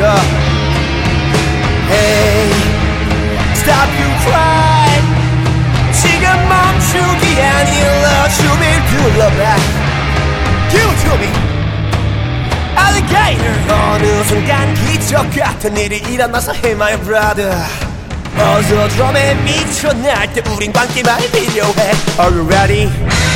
있어. Hey, stop you cry. 지금 멈추기 아니라 춤을 둘러봐. Give it to me. Alligator. 어느 순간 기적 같은 일이 일어나서 Hey my brother, 어서 드럼에 미쳐 날 때 우린 광기만이 필요해. Are you ready?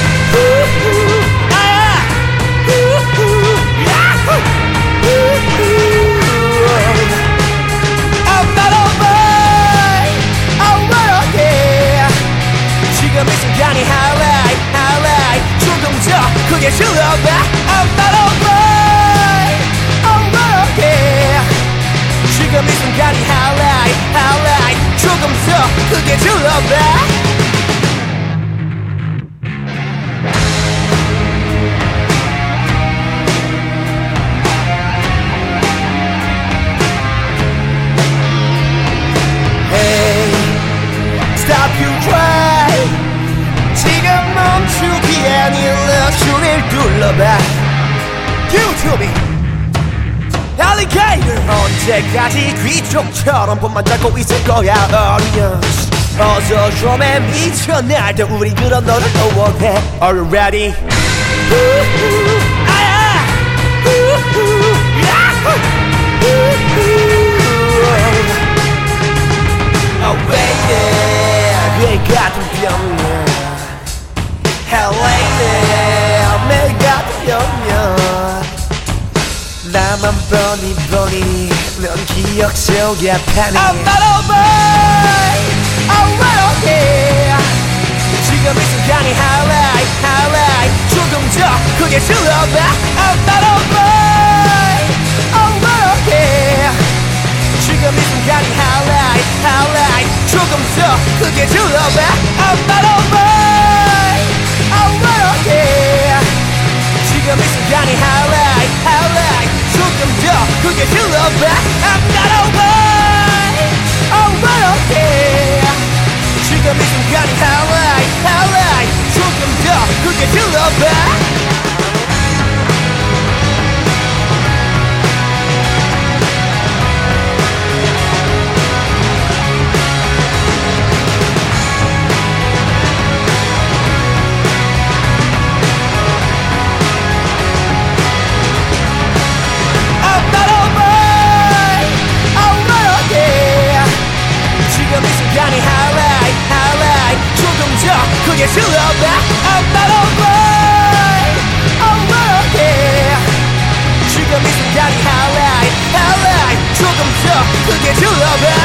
I'm not over, over again. 지금 이 순간이 highlight, highlight. 조금 더 크게 질러봐. I'm not over, over again. 지금 이 순간이 highlight, highlight. 조금 더 크게 질러봐. Stop you cry. 지금 멈추기 아니라 춤을 둘러봐. Give it to me. Alligator. 언제까지 귀족처럼 본만 잡고 있을 거야. Audience, 어서 드럼에 미쳐 날 때 우린 그런 너를 응원해. Are you ready? Oh baby, 뇌 같은 병이야. Hell lady, 매 같은 병이야. 나만 뻔히 뻔히 넌 기억 속에 파니. I'm not over, over again. 지금 이 순간이 highlight, highlight. 조금 더 크게 질러봐. I'm not over, over again. 지금 이 순간이 highlight, highlight. 조금 더 크게 질러봐. I'm not over, over again. 지금 이 순간이 highlight, highlight. 조금 더 크게 질러봐. I'm not over, over again. 지금 이 순간이 highlight, highlight. 조금 더 크게 질러봐. Highlight, highlight. 조금 더 크게 질러봐. I'm not over, over again. 지금 이 순간이 highlight, highlight. 조금 더 크게 질러봐.